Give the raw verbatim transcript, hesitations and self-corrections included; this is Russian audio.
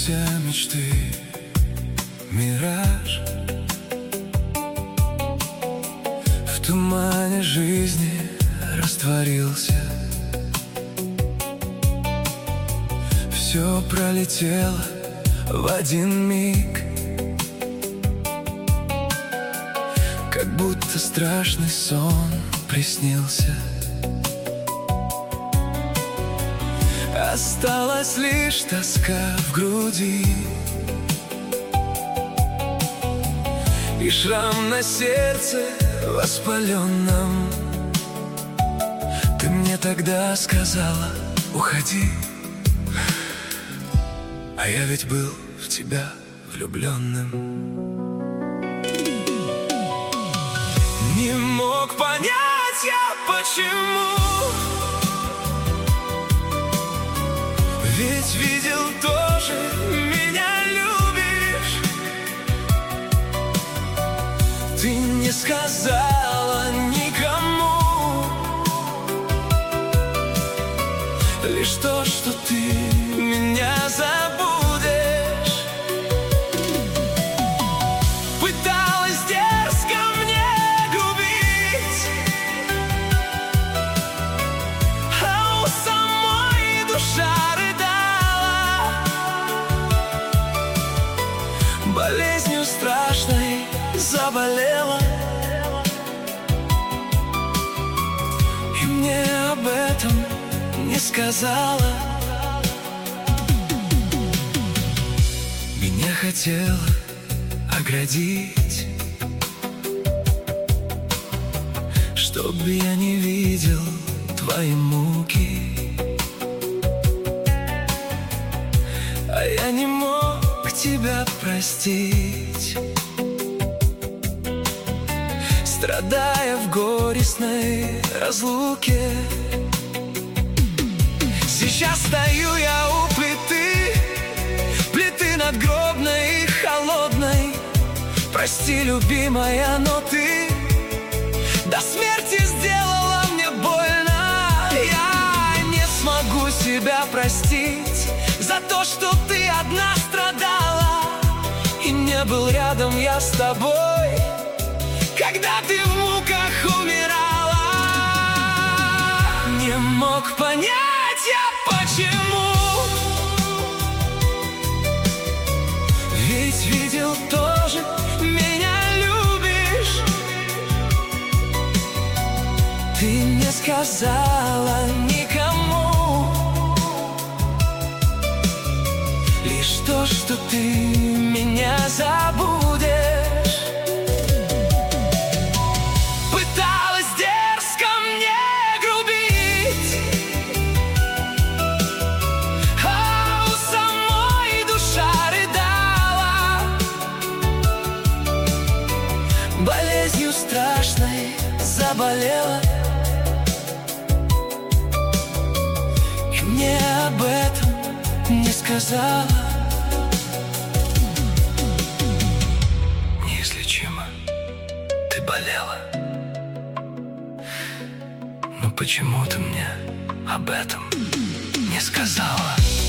все мечты мираж. В тумане жизни растворился. Все пролетело в один миг, как будто страшный сон приснился. Осталась лишь тоска в груди и шрам на сердце воспаленном. Ты мне тогда сказала: уходи, а я ведь был в тебя влюбленным. Не мог понять я, почему, ведь видел, тоже меня любишь. Ты не сказала никому лишь то, что ты меня забудешь. Пыталась дерзко мне грубить, а у самой душа болезнью страшной заболела, и мне об этом не сказала. Меня хотела оградить, чтоб я не видел твои муки, а я не мог тебя простить, страдая в горестной разлуке. Сейчас стою я у плиты, плиты надгробной и холодной. Прости, любимая, но ты до смерти сделала мне больно. Я не смогу себя простить за то, что ты одна страдала, и не был рядом я с тобой, когда ты в муках умирала. Не мог понять я, почему, ведь видел, тоже меня любишь. Ты не сказала никому лишь то, что ты меня забудешь. Пыталась дерзко мне грубить, а у самой душа рыдала, болезнью страшной заболела, и мне об этом не сказала. Неизлечимо ты болела, но почему ты мне об этом не сказала?